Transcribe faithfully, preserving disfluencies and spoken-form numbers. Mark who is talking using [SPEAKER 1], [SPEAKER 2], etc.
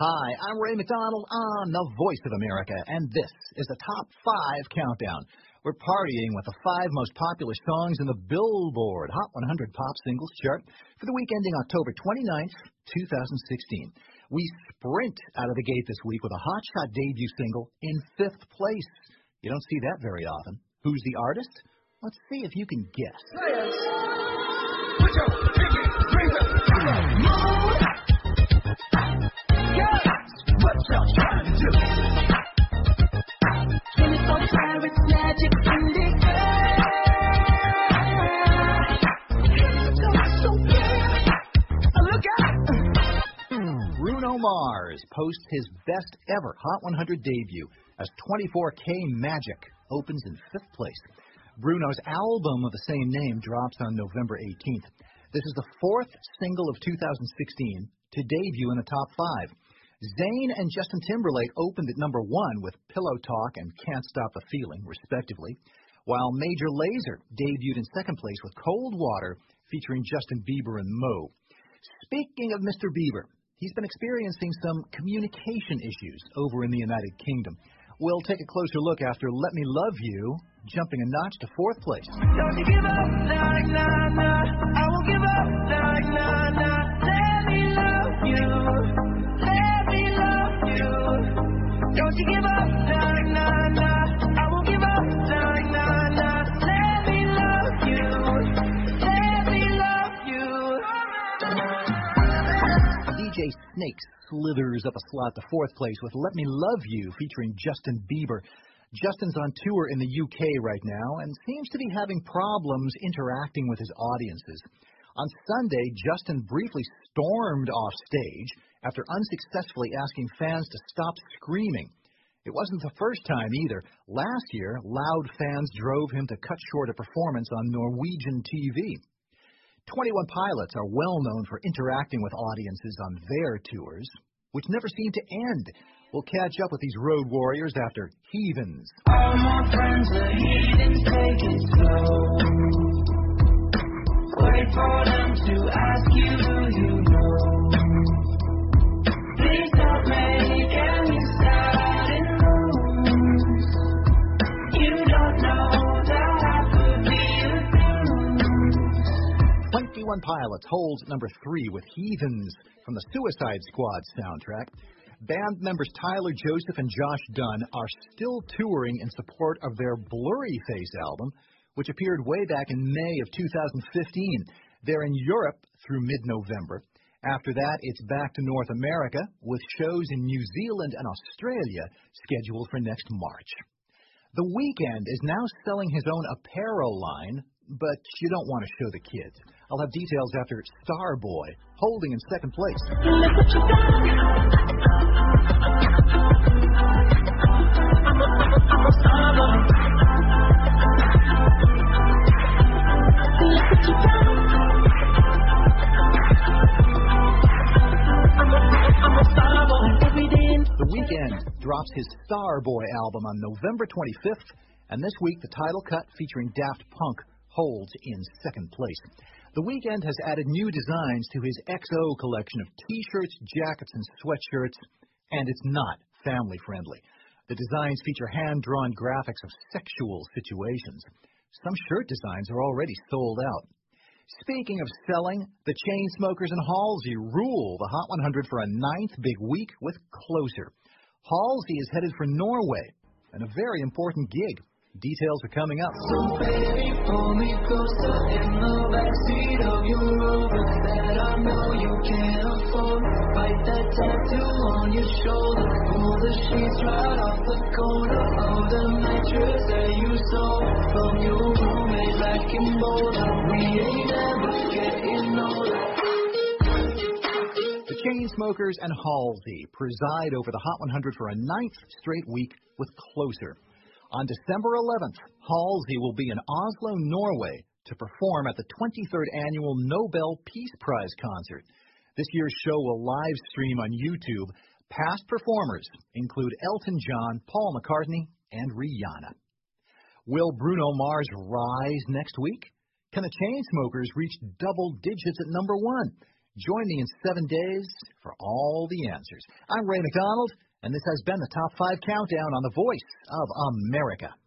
[SPEAKER 1] Hi, I'm Ray McDonald on the Voice of America, and this is the Top five Countdown. We're partying with the five most popular songs in the Billboard Hot one hundred Pop Singles chart for the week ending October twenty-ninth, twenty sixteen. We sprint out of the gate this week with a hotshot debut single in fifth place. You don't see that very often. Who's the artist? Let's see if you can guess.
[SPEAKER 2] What y'all trying to do? twenty-four carats magic in the air. It's so good. Look out!
[SPEAKER 1] Bruno Mars posts his best ever Hot one hundred debut as twenty-four K Magic opens in fifth place. Bruno's album of the same name drops on November eighteenth. This is the fourth single of two thousand sixteen to debut in the top five. Zayn and Justin Timberlake opened at number one with Pillow Talk and Can't Stop the Feeling, respectively, while Major Lazer debuted in second place with Cold Water featuring Justin Bieber and Mo. Speaking of Mister Bieber, he's been experiencing some communication issues over in the United Kingdom. We'll take a closer look after Let Me Love You, jumping a notch to fourth place.
[SPEAKER 2] Don't you give up, nah, nah, nah. I won't give up, nah, nah, nah. Let me love you. Let me love you. Don't you give up, nah, nah, nah. I won't give up, nah, nah, nah. Let me love you. Let me love you.
[SPEAKER 1] D J Snake slithers up a slot to fourth place with Let Me Love You featuring Justin Bieber. Justin's on tour in the U K right now and seems to be having problems interacting with his audiences. On Sunday, Justin briefly stormed off stage after unsuccessfully asking fans to stop screaming. It wasn't the first time either. Last year, loud fans drove him to cut short a performance on Norwegian T V. twenty-one Pilots are well known for interacting with audiences on their tours, which never seem to end. We'll catch up with these road warriors after Heathens.
[SPEAKER 2] All my friends are heathens, take it slow. Wait for them to ask you, do you know? Please don't make any sudden moves. You don't know that I could be a
[SPEAKER 1] twenty-one Pilots holds number three with Heathens from the Suicide Squad soundtrack. Band members Tyler Joseph and Josh Dunn are still touring in support of their Blurry Face album, which appeared way back in May of two thousand fifteen. They're in Europe through mid-November. After that, it's back to North America with shows in New Zealand and Australia scheduled for next March. The Weeknd is now selling his own apparel line, but you don't want to show the kids. I'll have details after Starboy, holding in second place. The Weeknd drops his Starboy album on November twenty-fifth, and this week the title cut featuring Daft Punk holds in second place. The Weeknd has added new designs to his X O collection of T-shirts, jackets, and sweatshirts, and it's not family-friendly. The designs feature hand-drawn graphics of sexual situations. Some shirt designs are already sold out. Speaking of selling, the Chainsmokers and Halsey rule the Hot one hundred for a ninth big week with Closer. Halsey is headed for Norway, and a very important gig. Details are coming up.
[SPEAKER 2] So baby, pull me closer in the backseat of your Rover that I know you can't afford. Bite that tattoo on your shoulder. Pull the sheets right off the corner of the mattress that you stole from your roommate back in Boulder. We ain't ever getting older.
[SPEAKER 1] The Chainsmokers and Halsey preside over the Hot one hundred for a ninth straight week with Closer. On December eleventh, Halsey will be in Oslo, Norway, to perform at the twenty-third Annual Nobel Peace Prize concert. This year's show will live stream on YouTube. Past performers include Elton John, Paul McCartney, and Rihanna. Will Bruno Mars rise next week? Can the Chainsmokers reach double digits at number one? Join me in seven days for all the answers. I'm Ray McDonald, and this has been the Top five Countdown on the Voice of America.